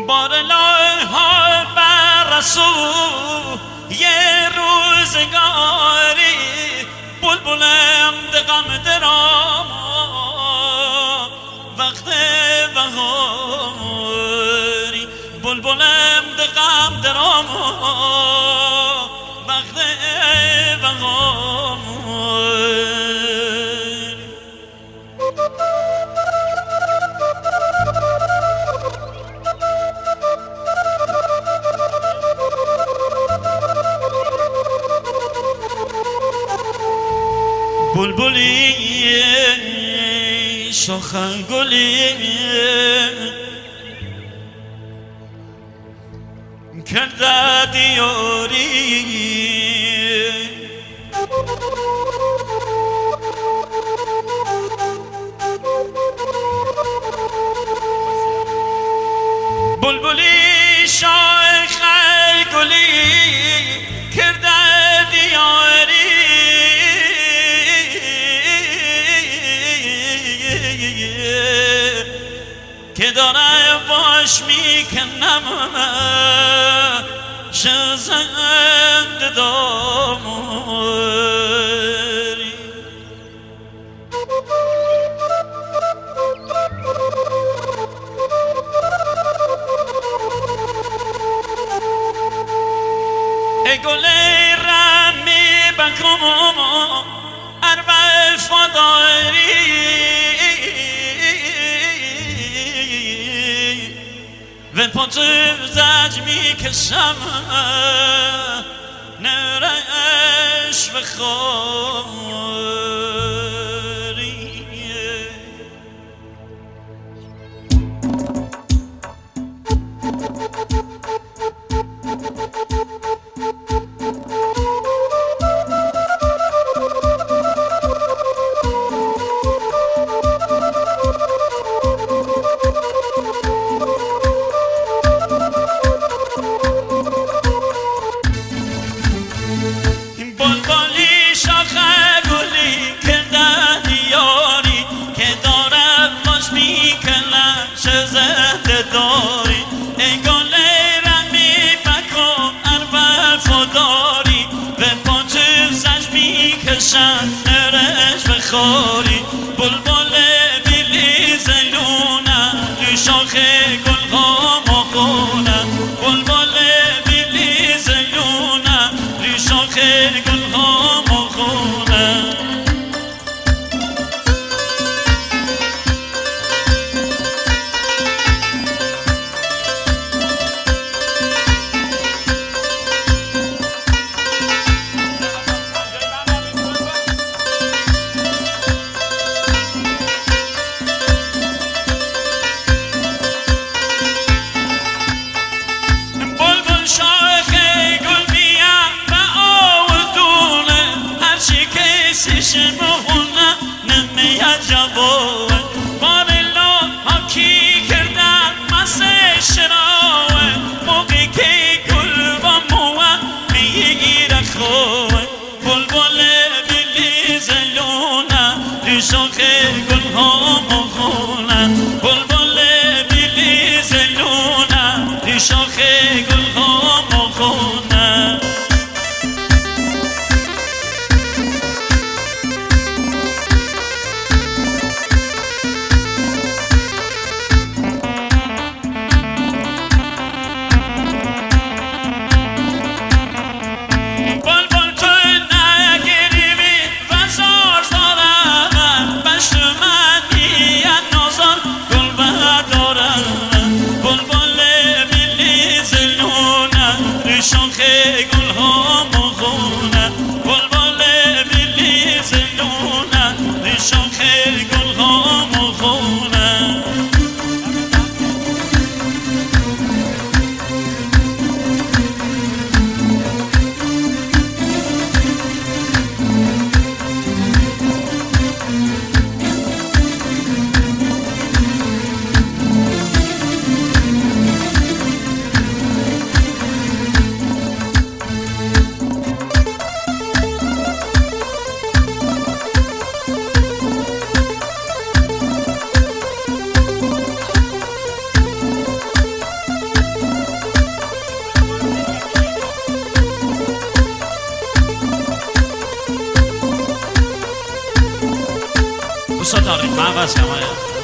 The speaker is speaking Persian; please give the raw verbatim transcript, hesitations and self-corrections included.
بار ها بر رسول یه روزگاری بلبلم دقم درام وقت بهاری بلبلم دقم درام وقت بهاری بلبلی شاخ گلی کرده دیاری بلبلی شاخ گلی کرده دیاری که داره باش میکنم شزند داماری ای گل رمی بکم اربع فداری و پاتو زج میکشم نرش و خاری داری ای گل رمی بکن اربع فداری و پاتو زج میکشن نرش بخوری بلبل بیلی زیلونه رو شاخ گل ها مخونه بلبل بیلی زیلونه رو شاخ گل ها مخونه دوستا تاریخ من قسم